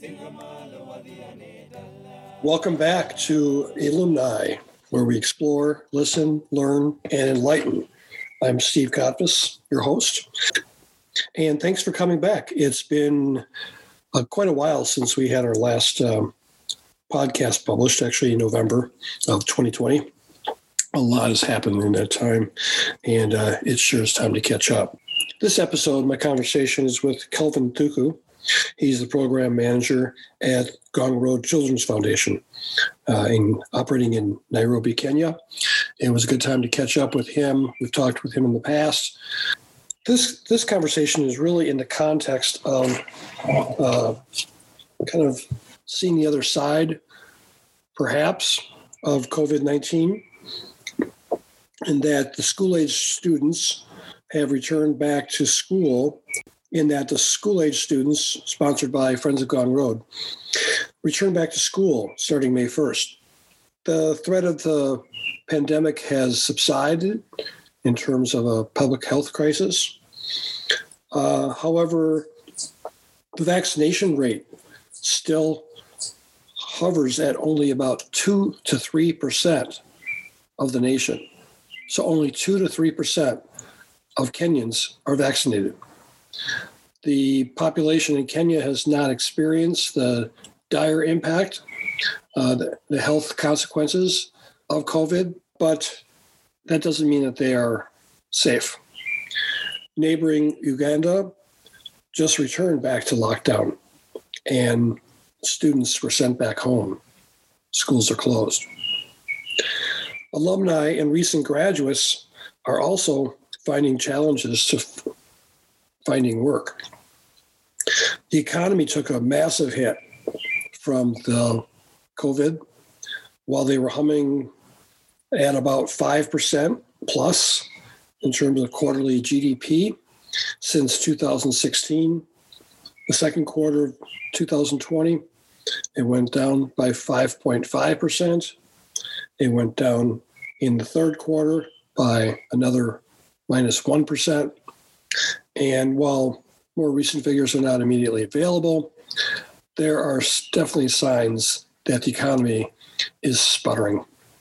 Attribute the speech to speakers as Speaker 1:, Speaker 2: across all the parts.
Speaker 1: Welcome back to Alumni, where we explore, listen, learn, and enlighten. I'm Steve Kotvis, your host, and thanks for coming back. It's been quite a while since we had our last podcast published, actually in November of 2020. A lot has happened in that time, and it sure is time to catch up. This episode, my conversation is with Kelvin Thuku. He's the program manager at Gong Road Children's Foundation, operating in Nairobi, Kenya. It was a good time to catch up with him. We've talked with him in the past. This conversation is really in the context of kind of seeing the other side, perhaps, of COVID-19, and that the school-age students have returned back to school, in that the school-age students, sponsored by Friends of Gong Road, return back to school starting May 1st. The threat of the pandemic has subsided in terms of a public health crisis. However, the vaccination rate still hovers at only about 2 to 3% of the nation. So only 2 to 3% of Kenyans are vaccinated. The population in Kenya has not experienced the dire impact, the health consequences of COVID, but that doesn't mean that they are safe. Neighboring Uganda just returned back to lockdown, and students were sent back home. Schools are closed. Alumni and recent graduates are also finding challenges to finding work. The economy took a massive hit from the COVID. While they were humming at about 5% plus in terms of quarterly GDP since 2016, the second quarter of 2020, it went down by 5.5%. It went down in the third quarter by another minus 1%. And while more recent figures are not immediately available, there are definitely signs that the economy is sputtering.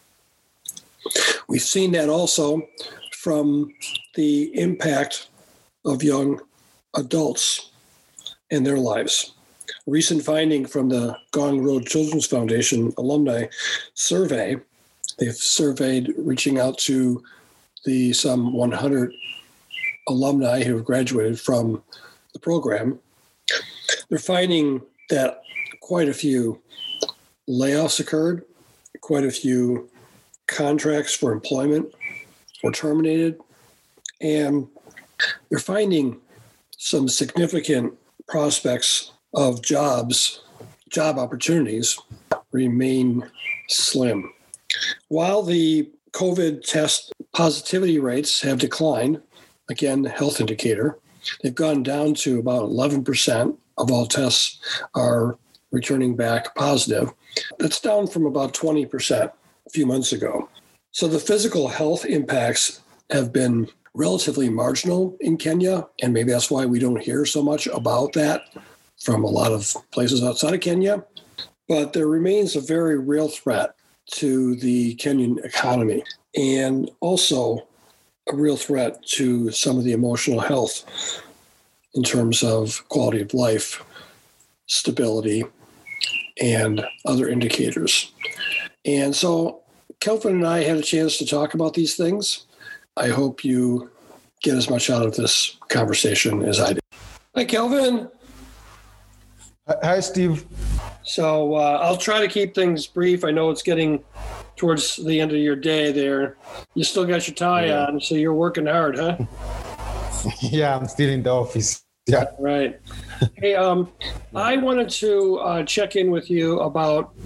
Speaker 1: We've seen that also from the impact of young adults and their lives. A recent finding from the Gong Road Children's Foundation alumni survey, they've surveyed reaching out to the some 100 alumni who have graduated from the program. They're finding that quite a few layoffs occurred, quite a few contracts for employment were terminated, and they're finding some significant prospects of job opportunities remain slim. While the COVID test positivity rates have declined, again, health indicator, they've gone down to about 11% of all tests are returning back positive. That's down from about 20% a few months ago. So the physical health impacts have been relatively marginal in Kenya, and maybe that's why we don't hear so much about that from a lot of places outside of Kenya. But there remains a very real threat to the Kenyan economy, and also a real threat to some of the emotional health in terms of quality of life, stability, and other indicators. And so Kelvin and I had a chance to talk about these things. I hope you get as much out of this conversation as I did. Hi, Kelvin.
Speaker 2: Hi, Steve.
Speaker 1: So I'll try to keep things brief. I know it's getting towards the end of your day there. You still got your tie on, so you're working hard, huh?
Speaker 2: Yeah, I'm still in the office. Yeah.
Speaker 1: Right. Hey, I wanted to check in with you about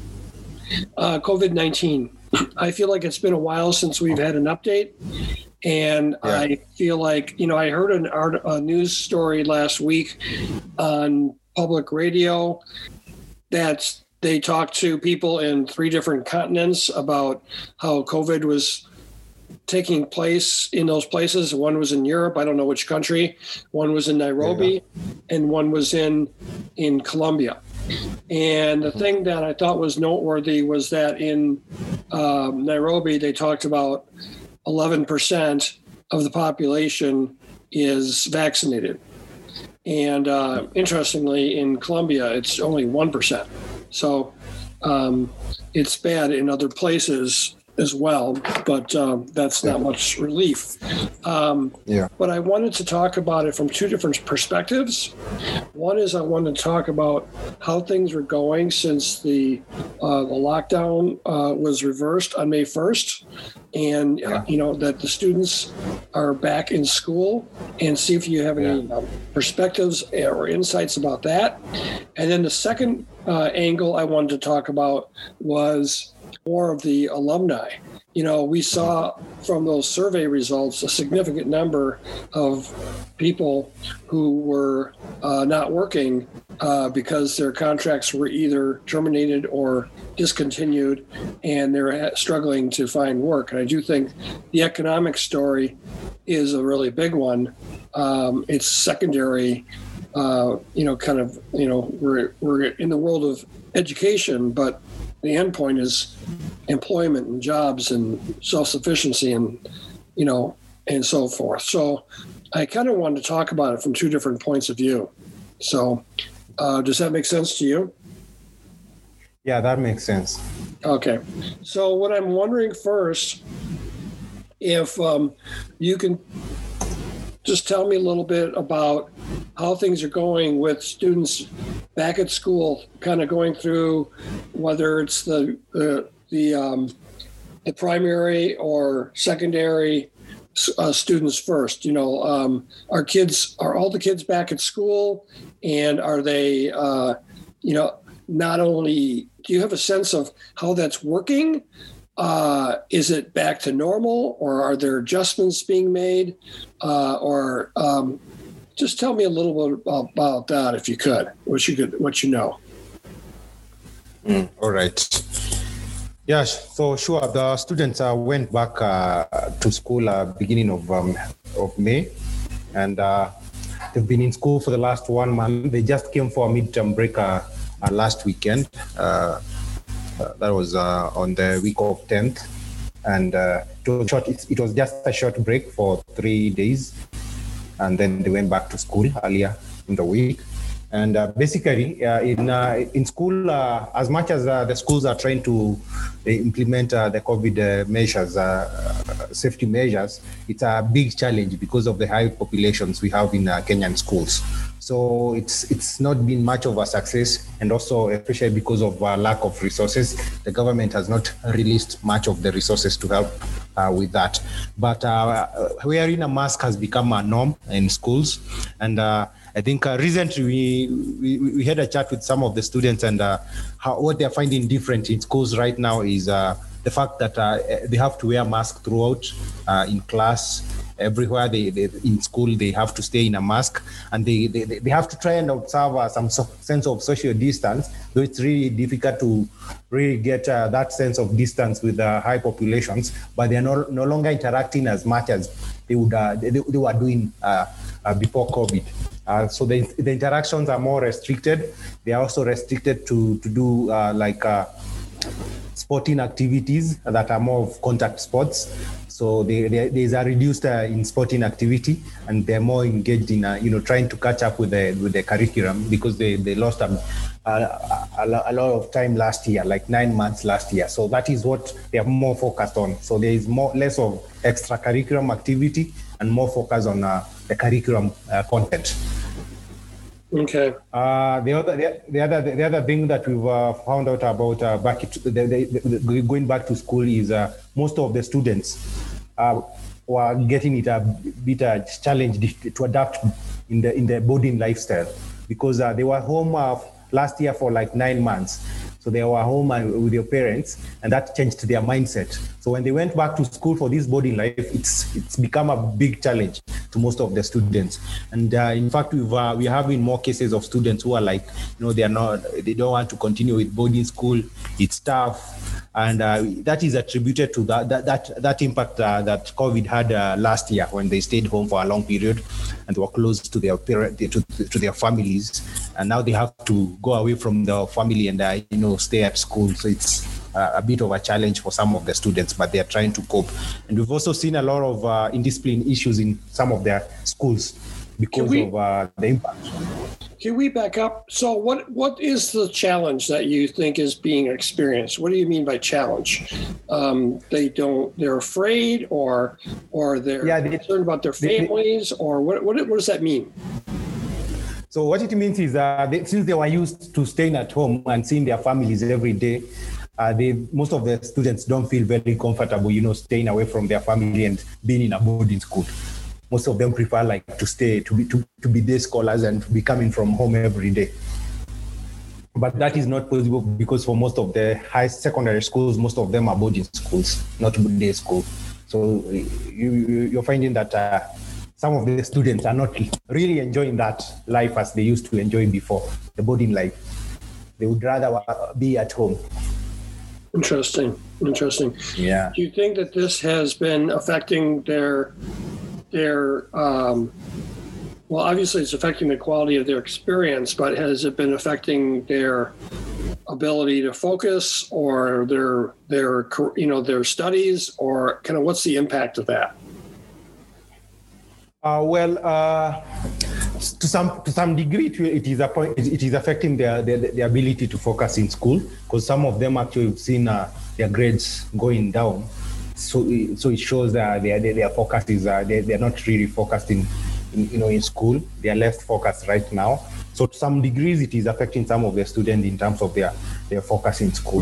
Speaker 1: COVID-19. I feel like it's been a while since we've had an update. And I feel like, I heard a news story last week on public radio that they talked to people in 3 different continents about how COVID was taking place in those places. One was in Europe, I don't know which country. One was in Nairobi, and one was in Colombia. And the thing that I thought was noteworthy was that in Nairobi, they talked about 11% of the population is vaccinated. And interestingly, in Colombia, it's only 1%. So it's bad in other places as well, but that's not much relief. But I wanted to talk about it from two different perspectives. One is I wanted to talk about how things were going since the lockdown was reversed on May 1st, and that the students are back in school, and see if you have any perspectives or insights about that. And then the second angle I wanted to talk about was more of the alumni. We saw from those survey results a significant number of people who were not working because their contracts were either terminated or discontinued, and they're struggling to find work. And I do think the economic story is a really big one. It's secondary. We're in the world of education, but the end point is employment and jobs and self-sufficiency and so forth. So I kind of wanted to talk about it from two different points of view. So does that make sense to you?
Speaker 2: Yeah, that makes sense.
Speaker 1: Okay. So what I'm wondering first, if you can just tell me a little bit about how things are going with students back at school, kind of going through whether it's the primary or secondary students first. Are all the kids back at school, and are they not only, do you have a sense of how that's working? Is it back to normal, or are there adjustments being made? Just tell me a little bit about that, if you could, what you know.
Speaker 2: All right. Yeah, so sure. The students went back to school beginning of May, and they've been in school for the last 1 month. They just came for a midterm break last weekend. That was on the week of 10th, and it was just a short break for 3 days, and then they went back to school earlier in the week. And basically, in school, as much as the schools are trying to implement the COVID measures, safety measures, it's a big challenge because of the high populations we have in Kenyan schools. So it's not been much of a success, and also especially because of lack of resources, the government has not released much of the resources to help with that. But wearing a mask has become a norm in schools, and I think recently we had a chat with some of the students, and what they're finding different in schools right now is the fact that they have to wear masks throughout in class. Everywhere in school, they have to stay in a mask, and they have to try and observe some sense of social distance, though it's really difficult to really get that sense of distance with high populations, but they're no longer interacting as much as they were doing before COVID. So the interactions are more restricted. They are also restricted to do sporting activities that are more of contact sports. So there's a reduced in sporting activity, and they're more engaged in trying to catch up with the curriculum, because they lost a lot of time last year, like 9 months last year. So that is what they are more focused on. So there is less of extracurriculum activity and more focus on the curriculum content.
Speaker 1: Okay.
Speaker 2: The other thing that we've found out about going back to school is most of the students were getting it a bit challenged to adapt in the boarding lifestyle, because they were home last year for like 9 months. So they were home with their parents, and that changed their mindset. So when they went back to school for this boarding life, it's become a big challenge to most of the students. And in fact, we're having more cases of students who are like, they don't want to continue with boarding school. It's tough. And that is attributed to that impact that COVID had last year, when they stayed home for a long period and were close to their to their families. and now they have to go away from the family and stay at school. So it's a bit of a challenge for some of the students, but they are trying to cope. And we've also seen a lot of indiscipline issues in some of their schools because of the impact.
Speaker 1: Can we back up? So what is the challenge that you think is being experienced? What do you mean by challenge? They're afraid or they're concerned about their families, or what does that mean?
Speaker 2: So what it means is since they were used to staying at home and seeing their families every day, most of the students don't feel very comfortable, staying away from their family and being in a boarding school. Most of them prefer to stay, to be day scholars and to be coming from home every day. But that is not possible because for most of the high secondary schools, most of them are boarding schools, not day school. So you're finding that some of the students are not really enjoying that life as they used to enjoy before, the boarding life. They would rather be at home.
Speaker 1: Interesting.
Speaker 2: Yeah.
Speaker 1: Do you think that this has been affecting their well, obviously it's affecting the quality of their experience, but has it been affecting their ability to focus or their studies, or kind of what's the impact of that?
Speaker 2: To some degree, it is affecting their ability to focus in school, because some of them actually have seen their grades going down. So it shows that their focus is they're not really focused in school. They are less focused right now. So to some degrees, it is affecting some of the students in terms of their focus in school.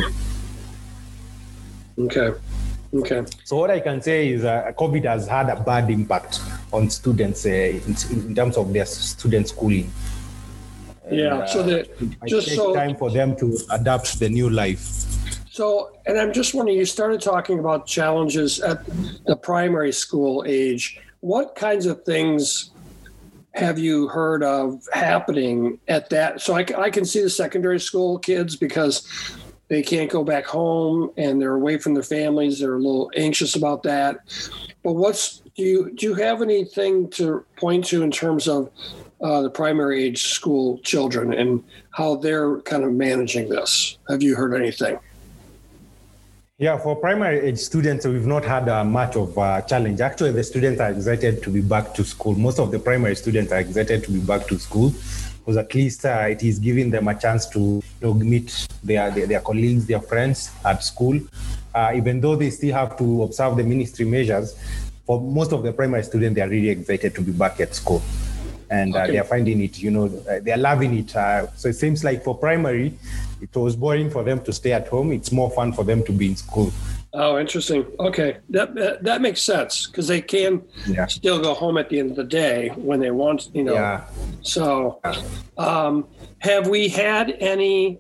Speaker 1: Okay.
Speaker 2: So what I can say is COVID has had a bad impact on students in terms of their student schooling.
Speaker 1: Yeah.
Speaker 2: And,
Speaker 1: so that
Speaker 2: just takes time for them to adapt to the new life.
Speaker 1: So, and I'm just wondering, you started talking about challenges at the primary school age. What kinds of things have you heard of happening at that? So I can see the secondary school kids because they can't go back home and they're away from their families. They're a little anxious about that. But do you have anything to point to in terms of the primary age school children and how they're kind of managing this? Have you heard anything?
Speaker 2: Yeah, for primary age students, we've not had much of a challenge. Actually, the students are excited to be back to school. Most of the primary students are excited to be back to school because at least it is giving them a chance to meet their colleagues, their friends at school. Even though they still have to observe the ministry measures, for most of the primary students, they are really excited to be back at school. And they are finding it, they are loving it. So it seems like for primary, it was boring for them to stay at home. It's more fun for them to be in school.
Speaker 1: Oh, interesting. Okay. That makes sense because they can still go home at the end of the day when they want, Yeah. So have we had any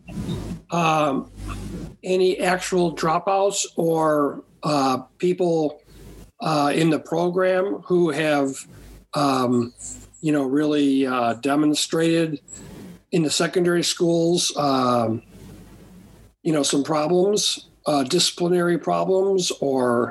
Speaker 1: actual dropouts or people in the program who have really demonstrated in the secondary schools, some problems, disciplinary problems, or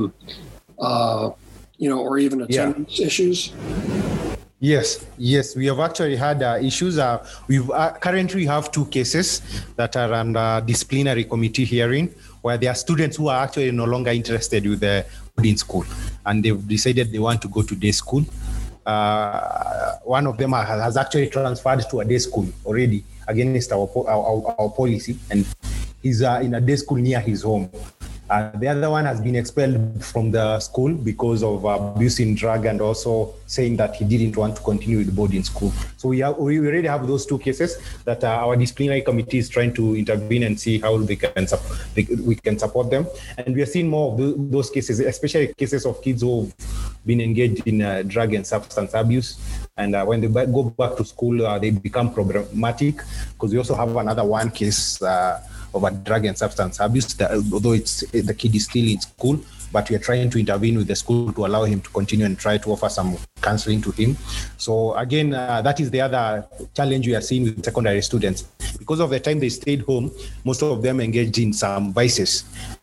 Speaker 1: even attendance issues?
Speaker 2: Yes, we have actually had issues. We currently have 2 cases that are under disciplinary committee hearing, where there are students who are actually no longer interested with the boarding school, and they've decided they want to go to day school. One of them has actually transferred to a day school already against our policy, and he's in a day school near his home. The other one has been expelled from the school because of abusing drug and also saying that he didn't want to continue with boarding school. So we already have those 2 cases that our disciplinary committee is trying to intervene and see how we can support them. And we are seeing more of those cases, especially cases of kids who have been engaged in drug and substance abuse. And when they go back to school, they become problematic, because we also have another one case of a drug and substance abuse, although the kid is still in school, but we are trying to intervene with the school to allow him to continue and try to offer some counseling to him. So again, that is the other challenge we are seeing with secondary students. Because of the time they stayed home, most of them engaged in some vices.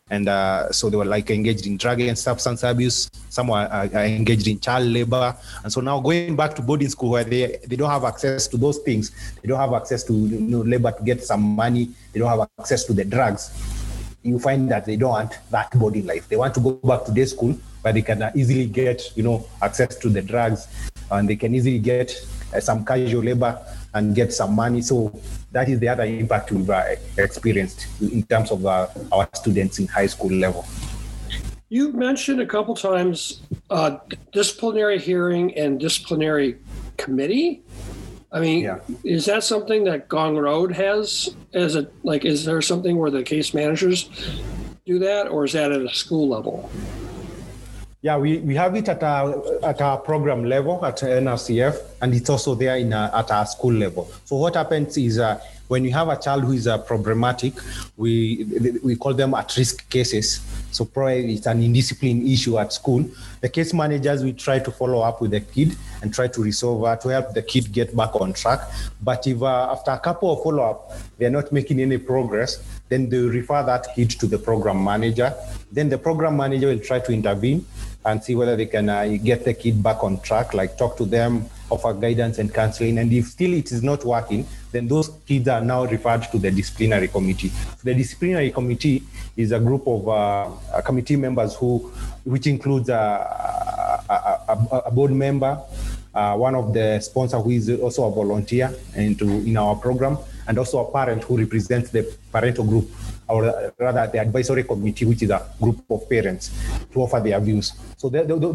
Speaker 2: And so they were like engaged in drug and substance abuse. Some were engaged in child labor. And so now going back to boarding school where they don't have access to those things. They don't have access to labor to get some money. They don't have access to the drugs. You find that they don't want that boarding life. They want to go back to day school where they can easily get, access to the drugs, and they can easily get some casual labor and get some money. So that is the other impact we've experienced in terms of our students in high school level.
Speaker 1: You mentioned a couple times disciplinary hearing and disciplinary committee. I mean, yeah. Is that something that Gong Road has is there something where the case managers do that, or is that at a school level?
Speaker 2: Yeah, we have it at our program level at NRCF, and it's also there at our school level. So what happens is when you have a child who is problematic, we call them at-risk cases. So probably it's an indiscipline issue at school. The case managers, we try to follow up with the kid and try to resolve to help the kid get back on track. But if after a couple of follow-up, they're not making any progress, then they refer that kid to the program manager. Then the program manager will try to intervene and see whether they can get the kid back on track, like talk to them, offer guidance and counseling. And if still it is not working, then those kids are now referred to the disciplinary committee. The disciplinary committee is a group of committee members which includes a board member, one of the sponsors who is also a volunteer in our program, and also a parent who represents the parental group, or rather the advisory committee, which is a group of parents, to offer their views. So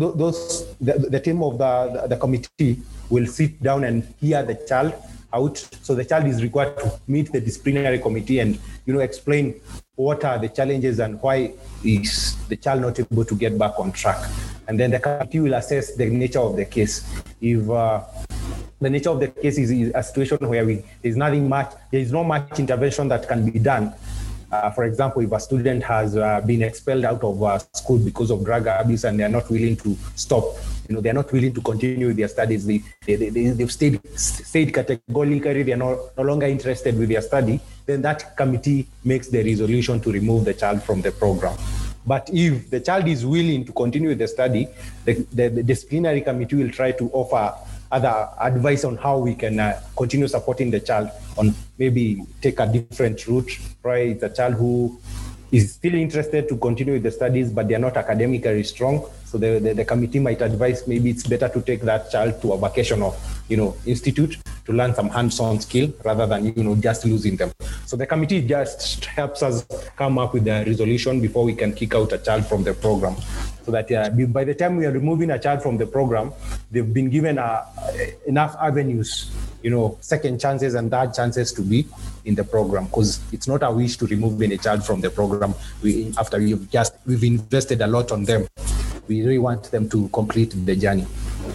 Speaker 2: the team of the committee will sit down and hear the child out. So the child is required to meet the disciplinary committee and explain what are the challenges and why is the child not able to get back on track. And then the committee will assess the nature of the case. If the nature of the case is a situation where there is no much intervention that can be done. For example, if a student has been expelled out of school because of drug abuse and they are not willing to stop, they are not willing to continue with their studies, they've stayed categorically, they are no longer interested with their study, then that committee makes the resolution to remove the child from the program. But if the child is willing to continue with the study, the disciplinary committee will try to offer other advice on how we can continue supporting the child on maybe take a different route. Right? It's a child who is still interested to continue with the studies, but they are not academically strong. So the committee might advise maybe it's better to take that child to a vocational, institute to learn some hands-on skill rather than, just losing them. So the committee just helps us come up with a resolution before we can kick out a child from the program. So that by the time we are removing a child from the program, they've been given enough avenues, second chances and third chances to be in the program, because it's not a wish to remove any child from the program. After we've invested a lot on them, we really want them to complete the journey.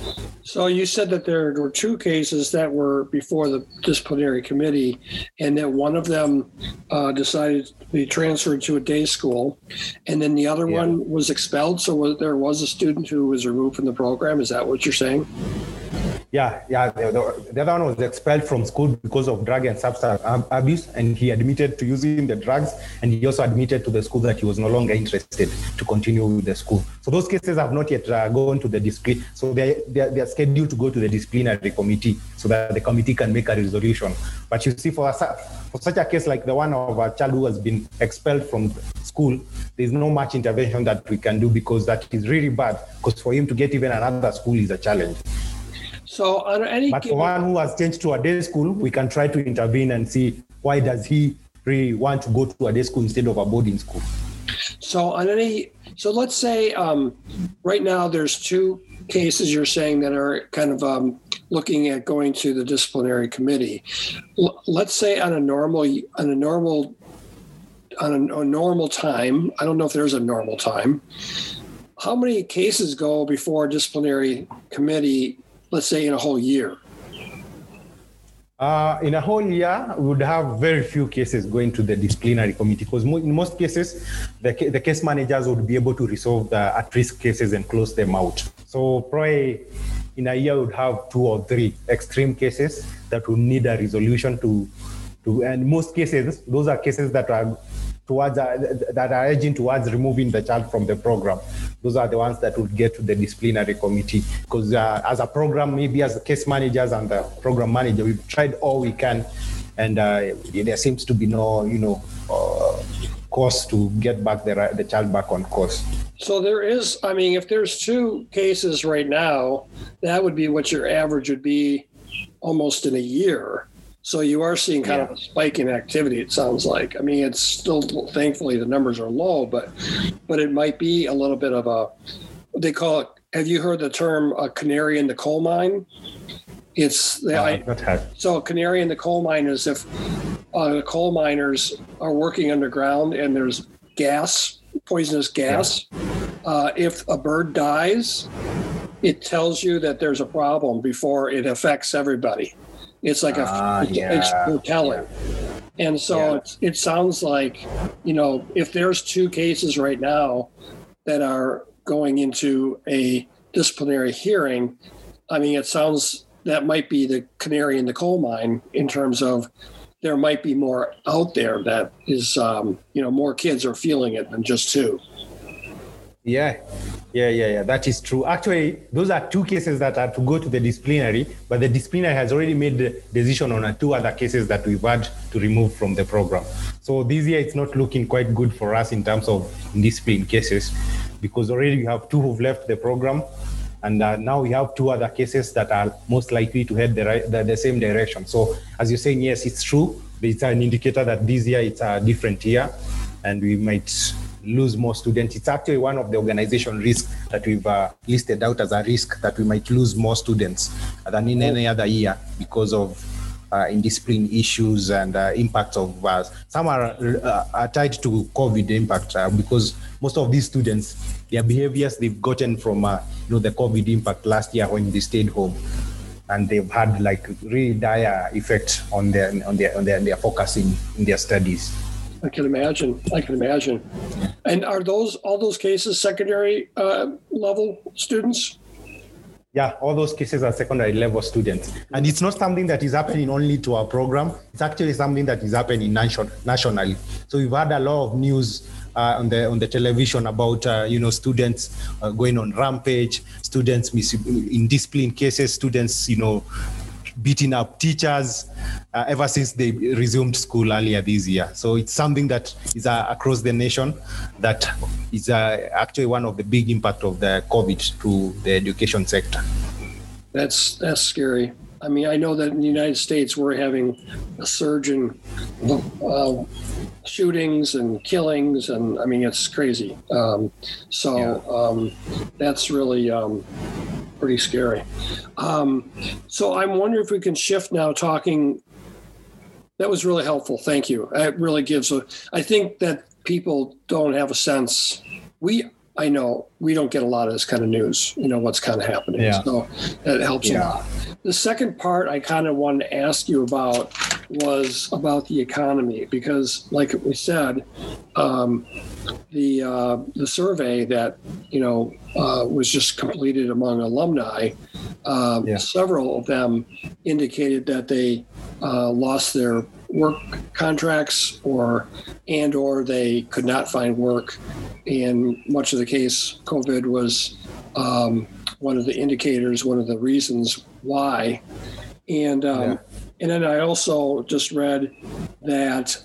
Speaker 1: So you said that there were two cases that were before the disciplinary committee, and that one of them decided to be transferred to a day school, and then the other one was expelled. So there was a student who was removed from the program. Is that what you're saying?
Speaker 2: Yeah. The other one was expelled from school because of drug and substance abuse, and he admitted to using the drugs, and he also admitted to the school that he was no longer interested to continue with the school. So those cases have not yet gone to the discipline. So they are scheduled to go to the disciplinary committee so that the committee can make a resolution. But you see, for such a case like the one of a child who has been expelled from school, there's no much intervention that we can do, because that is really bad, because for him to get even another school is a challenge.
Speaker 1: So on any
Speaker 2: But for one who has changed to a day school, we can try to intervene and see why does he really want to go to a day school instead of a boarding school.
Speaker 1: So let's say right now there's two cases you're saying that are kind of looking at going to the disciplinary committee. Let's say on a normal time, I don't know if there's a normal time, how many cases go before a disciplinary committee, let's say in a whole year?
Speaker 2: In a whole year, we would have very few cases going to the disciplinary committee, because in most cases, the case managers would be able to resolve the at-risk cases and close them out. So probably in a year, we would have 2 or 3 extreme cases that will need a resolution to and most cases, those are cases that are towards that are edging towards removing the child from the program, those are the ones that would get to the disciplinary committee. Because as a program, maybe as the case managers and the program manager, we've tried all we can, and there seems to be no, course to get back the child back on course.
Speaker 1: So there is, I mean, if there's 2 cases right now, that would be what your average would be almost in a year. So you are seeing kind of a spike in activity, it sounds like. I mean, it's still, thankfully, the numbers are low, but it might be a little bit of a, they call it, have you heard the term a canary in the coal mine? It's so canary in the coal mine is if the coal miners are working underground and there's gas, poisonous gas. If a bird dies, it tells you that there's a problem before it affects everybody. It's like it's foretelling. And so it sounds like, if there's 2 cases right now that are going into a disciplinary hearing, I mean, it sounds that might be the canary in the coal mine in terms of there might be more out there that is, more kids are feeling it than just 2.
Speaker 2: Yeah. That is true. Actually, those are 2 cases that are to go to the disciplinary, but the disciplinary has already made the decision on 2 other cases that we've had to remove from the program. So this year, it's not looking quite good for us in terms of discipline cases, because already we have 2 who've left the program, and now we have 2 other cases that are most likely to head the same direction. So as you're saying, yes, it's true, but it's an indicator that this year it's a different year, and we might lose more students. It's actually one of the organization risks that we've listed out as a risk, that we might lose more students than in any other year because of indiscipline issues and impacts of some are tied to COVID impact because most of these students, their behaviors they've gotten from the COVID impact last year when they stayed home, and they've had like really dire effect on their focus in their studies.
Speaker 1: I can imagine. And are all those cases secondary level students?
Speaker 2: Yeah, all those cases are secondary level students. And it's not something that is happening only to our program. It's actually something that is happening nationally. So we've had a lot of news on the television about students going on rampage, students in discipline cases, students beating up teachers ever since they resumed school earlier this year. So it's something that is across the nation that is actually one of the big impact of the COVID to the education sector.
Speaker 1: That's scary. I mean, I know that in the United States, we're having a surge in shootings and killings, and I mean, it's crazy. That's really pretty scary. So I'm wondering if we can shift now talking. That was really helpful. Thank you. It really gives I think that people don't have a sense. I know we don't get a lot of this kind of news, what's kind of happening. Yeah. So that helps a lot. The second part I kind of wanted to ask you about was about the economy, because like we said, the survey that, was just completed among alumni, several of them indicated that they lost their work contracts or they could not find work. In much of the case, COVID was one of the indicators, one of the reasons why. And then I also just read that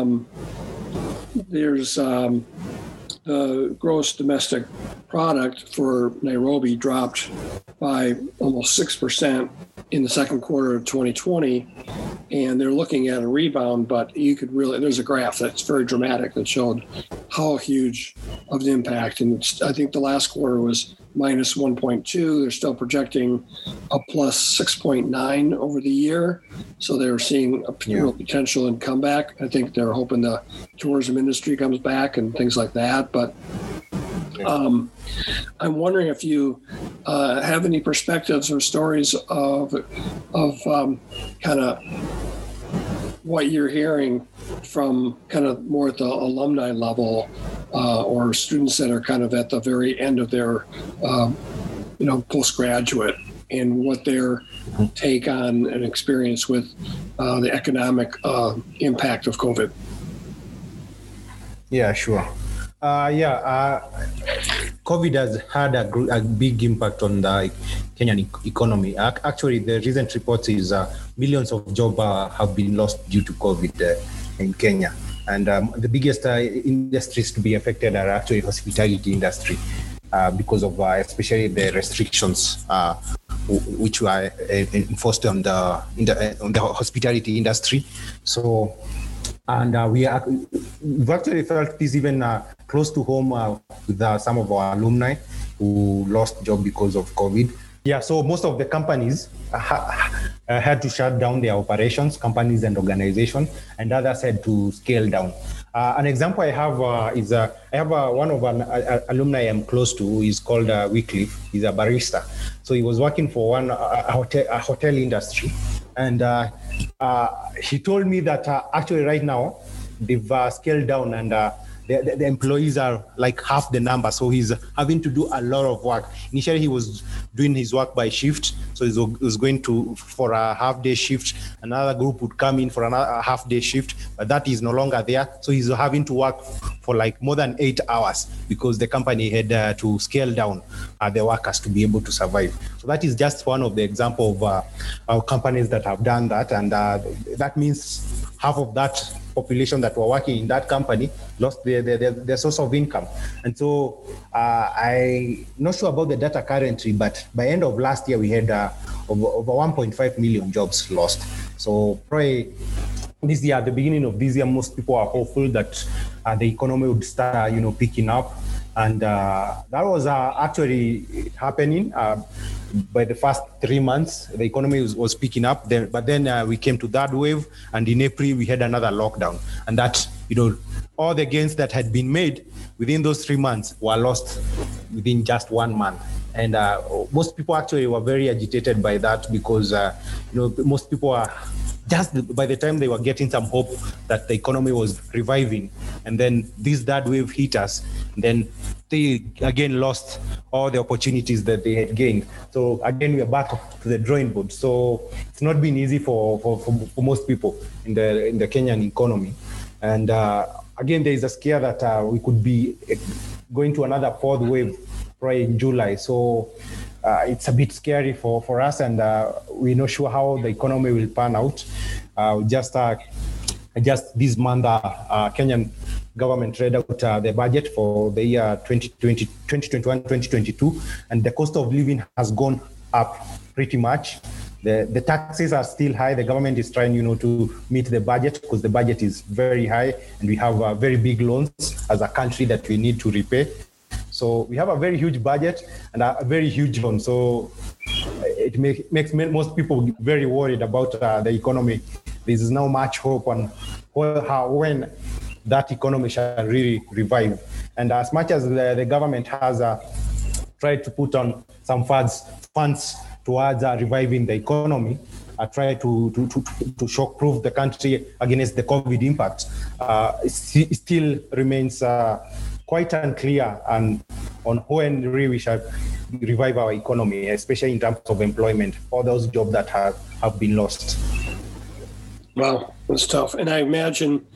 Speaker 1: there's the gross domestic product for Nairobi dropped by almost 6% in the second quarter of 2020. And they're looking at a rebound, but there's a graph that's very dramatic that showed how huge of an impact. And I think the last quarter was minus 1.2. They're still projecting a plus 6.9 over the year. So they're seeing a real potential in comeback. I think they're hoping the tourism industry comes back and things like that. But I'm wondering if you have any perspectives or stories of kind of what you're hearing from kind of more at the alumni level or students that are kind of at the very end of their postgraduate, and what their take on and experience with the economic impact of COVID.
Speaker 2: Yeah, sure. COVID has had a big impact on the Kenyan economy. Actually, the recent reports is millions of jobs have been lost due to COVID in Kenya. And the biggest industries to be affected are actually hospitality industry because of especially the restrictions which were enforced on the hospitality industry. So. And we've actually felt this even close to home with some of our alumni who lost job because of COVID. Yeah, so most of the companies had to shut down their operations, companies and organizations, and others had to scale down. An example I have is I have one of an alumni I'm close to who is called Wycliffe. He's a barista. So he was working for a hotel industry. And he told me that actually right now they've scaled down and the employees are like half the number. So he's having to do a lot of work. Initially, he was doing his work by shift. So he was going for a half-day shift. Another group would come in for another half-day shift, but that is no longer there. So he's having to work for like more than 8 hours because the company had to scale down the workers to be able to survive. So that is just one of the example of our companies that have done that. And that means half of that population that were working in that company lost their source of income. And so I'm not sure about the data currently, but by end of last year, we had over 1.5 million jobs lost. So probably this year, at the beginning of this year, most people are hopeful that the economy would start, picking up. And that was actually happening. By the first 3 months, the economy was picking up. But then we came to that wave, and in April we had another lockdown. And that, all the gains that had been made within those 3 months were lost within just 1 month. And most people actually were very agitated by that because, most people are just by the time they were getting some hope that the economy was reviving, and then this third wave hit us, then they again lost all the opportunities that they had gained. So again, we are back to the drawing board. So it's not been easy for most people in the Kenyan economy. And again, there is a scare that we could be going to another fourth wave probably in July. So it's a bit scary for us, and we're not sure how the economy will pan out. Just this month, Kenyan government read out the budget for the year 2021, 2022, and the cost of living has gone up pretty much. The taxes are still high. The government is trying, to meet the budget because the budget is very high, and we have very big loans as a country that we need to repay. So we have a very huge budget and a very huge loan. So it makes most people very worried about the economy. There is no much hope on when that economy shall really revive. And as much as the government has tried to put on some funds towards reviving the economy, try to shock-proof the country against the COVID impact, it still remains quite unclear on when really we shall revive our economy, especially in terms of employment, all those jobs that have been lost.
Speaker 1: Wow, that's tough. And I imagine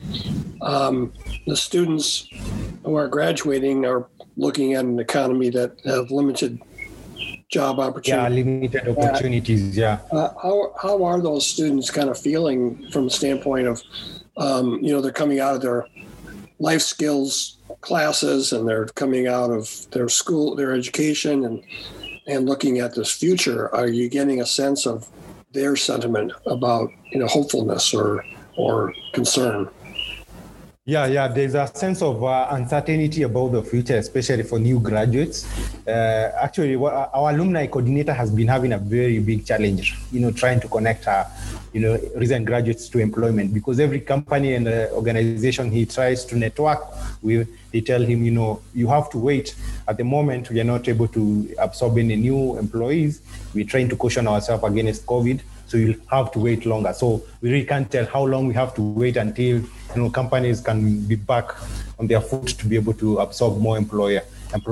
Speaker 1: the students who are graduating are looking at an economy that have limited job opportunities.
Speaker 2: Yeah, limited opportunities, yeah.
Speaker 1: How are those students kind of feeling from the standpoint of, they're coming out of their life skills classes and they're coming out of their school, their education and looking at this future? Are you getting a sense of their sentiment about, hopefulness or concern?
Speaker 2: Yeah. There's a sense of uncertainty about the future, especially for new graduates. Actually, our alumni coordinator has been having a very big challenge, trying to connect recent graduates to employment, because every company and organization he tries to network with, they tell him, you have to wait. At the moment, we are not able to absorb any new employees. We're trying to caution ourselves against COVID. So you'll have to wait longer. So we really can't tell how long we have to wait until companies can be back on their foot to be able to absorb more employees.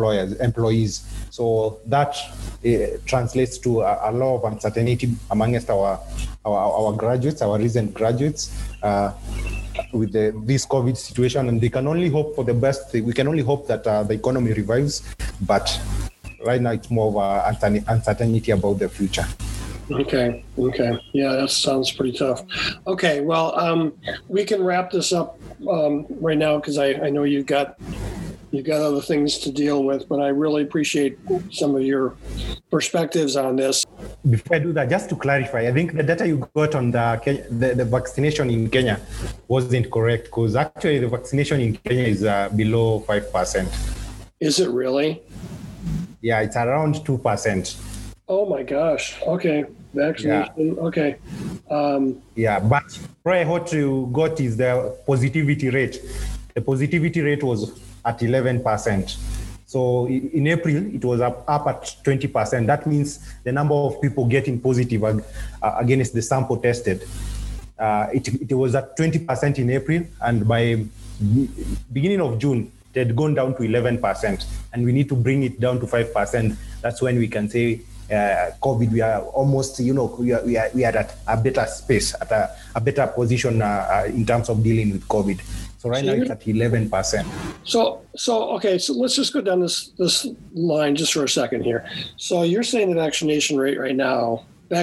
Speaker 2: So that translates to a lot of uncertainty amongst our graduates, our recent graduates. with this COVID situation, and they can only hope for the best. We can only hope that the economy revives, but right now it's more of uncertainty about the future.
Speaker 1: Okay. Yeah, that sounds pretty tough. Okay, well, we can wrap this up right now because I know you've got other things to deal with, but I really appreciate some of your perspectives on this.
Speaker 2: Before I do that, just to clarify, I think the data you got on the vaccination in Kenya wasn't correct, because actually the vaccination in Kenya is below 5%.
Speaker 1: Is it really?
Speaker 2: Yeah, it's around 2%.
Speaker 1: Oh my gosh. Okay. Vaccination. Yeah. Okay.
Speaker 2: But probably what you got is the positivity rate. The positivity rate was at 11%. So in April, it was up at 20%. That means the number of people getting positive against the sample tested. It was at 20% in April, and by beginning of June, it had gone down to 11%. And we need to bring it down to 5%. That's when we can say COVID, we are almost, we are at a better space, at a better position in terms of dealing with COVID. So right now it's at 11%.
Speaker 1: So okay, so let's just go down this line just for a second here. So you're saying the vaccination rate right now,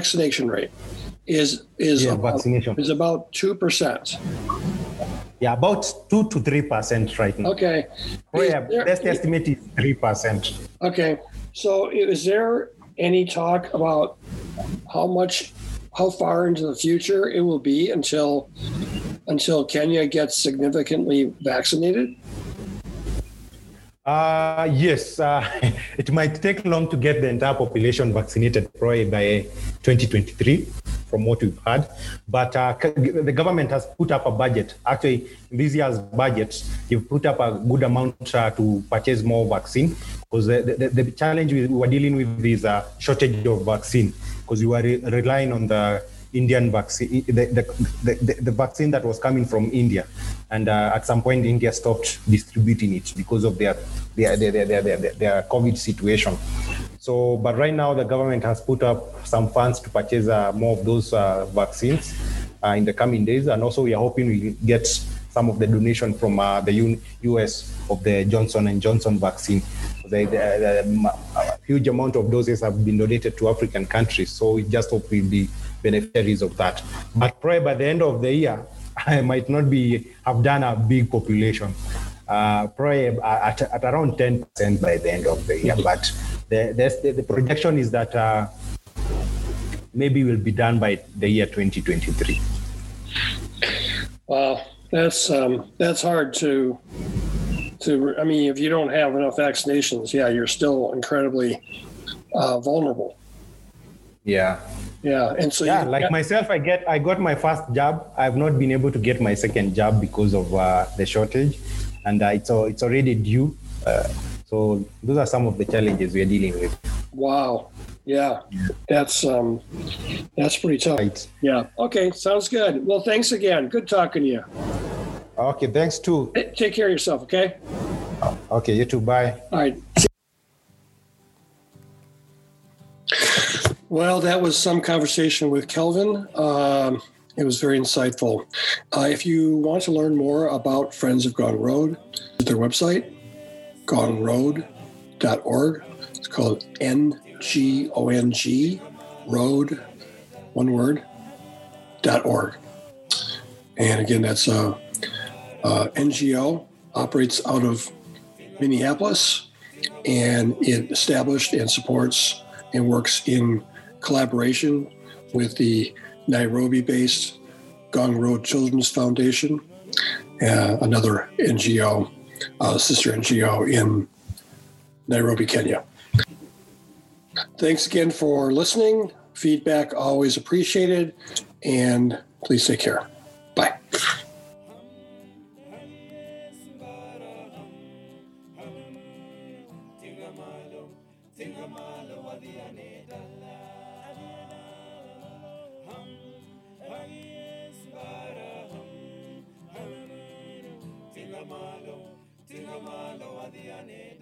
Speaker 1: is about 2%.
Speaker 2: Yeah, about 2 to 3% right now.
Speaker 1: Okay.
Speaker 2: Best estimate is 3%.
Speaker 1: Okay. So is there any talk about how far into the future it will be until Kenya gets significantly vaccinated?
Speaker 2: Yes, it might take long to get the entire population vaccinated, probably by 2023, from what we've heard. But the government has put up a budget. Actually, in this year's budget, you've put up a good amount to purchase more vaccine, because the challenge we were dealing with is a shortage of vaccine, because we were relying on the Indian vaccine, the vaccine that was coming from India, and at some point India stopped distributing it because of their COVID situation. So, but right now the government has put up some funds to purchase more of those vaccines in the coming days, and also we are hoping we get some of the donation from the US of the Johnson and Johnson vaccine. A huge amount of doses have been donated to African countries, so we just hope we'll be beneficiaries of that. But probably by the end of the year, I might not have done a big population, probably at around 10% by the end of the year. But the projection is that maybe will be done by the year 2023.
Speaker 1: Wow, that's hard to. I mean, if you don't have enough vaccinations, you're still incredibly vulnerable.
Speaker 2: Yeah.
Speaker 1: And so
Speaker 2: myself, I got my first jab. I've not been able to get my second jab because of the shortage, and it's already due. So those are some of the challenges we are dealing with.
Speaker 1: Wow. Yeah. That's pretty tough. Right. Yeah. Okay. Sounds good. Well, thanks again. Good talking to you.
Speaker 2: Okay. Thanks too.
Speaker 1: Take care of yourself. Okay.
Speaker 2: Okay. You too. Bye.
Speaker 1: All right. Well, that was some conversation with Kelvin. It was very insightful. If you want to learn more about Friends of Gong Road, their website, gongroad.org. It's called NGONG road, one word, .org. And again, that's a NGO, operates out of Minneapolis, and it established and supports and works in collaboration with the Nairobi-based Gong Road Children's Foundation, another NGO, sister NGO in Nairobi, Kenya. Thanks again for listening. Feedback always appreciated, and please take care. Bye. Tingamalo, Tingamalo, Adiane.